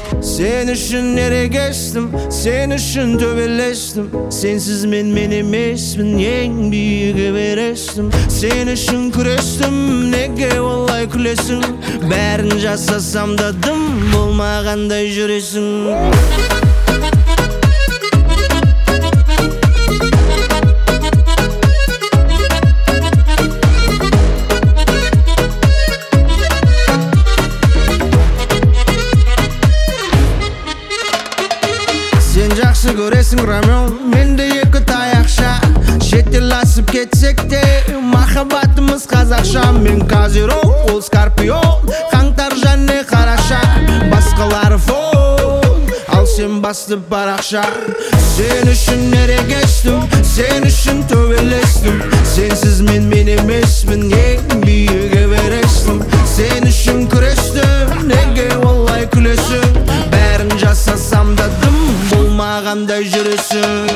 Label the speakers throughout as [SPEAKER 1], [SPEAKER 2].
[SPEAKER 1] Sen üçün nere geçtim, sen üçün töbeleştim. Sensiz men emasmın, en büyük Everest'im. Sen üçün küreştim, nege vallahi külesin. Bärin jasasam da dım bolmaganday juresin. Sen жақсы көресің Ромео, менде екі таяқша. Шетел асып кетсек те, махаббатымыз қазақша. Мен Козерог, ол Скорпион, қаңтар және қараша. Басқалары фон, ал сен басты парақша. Sen үшін ерегестім, sen үшін төбелестім. Сенсіз мен емеспін, ең биік Everest'ім. Sen үшін күрестім, неге олай күлесің? Бәрін жасасам да дым болмағандай жүресің.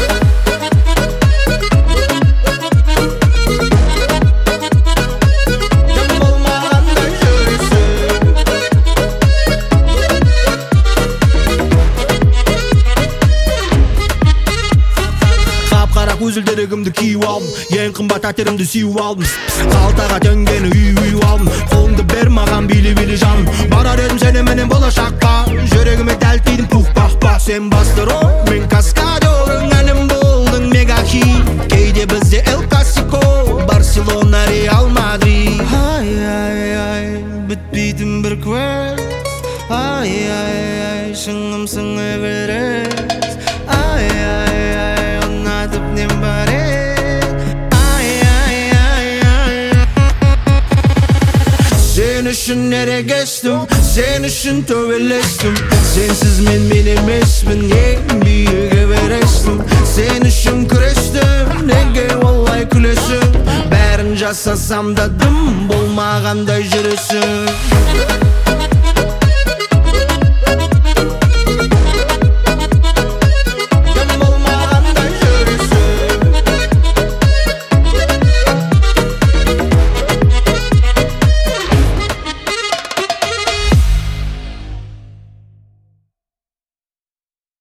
[SPEAKER 1] Көзілдерігімді киіп алдым, ең қымбат әтерімді сүйіп алдым. Қалтаға төнгені үй алдым, қолыңды бер маған билі жаным. Барар едім сеніменен болашаққа, жүрегіме дәл тидім пух-пах-пах. Сен басты рол, мен каскадорың, әнім болдың мега-хит. Кейде бізде El Clasico, Барселона, Реал Мадрид. Ай-ай-ай, бітпейтін бір квест. Ай-ай-ай, шыңымсың Everest. Ай-ай-ай, ұнатып нем бар ед. Ай-ай-ай. Sen үшін ерегестім, sen үшін төбелестім. Сенсіз мен емеспін, ең биік Everest'ім. Sen үшін күрестім, неге олай күлесің? Бәрін жасасам да дым болмағандай жүресің.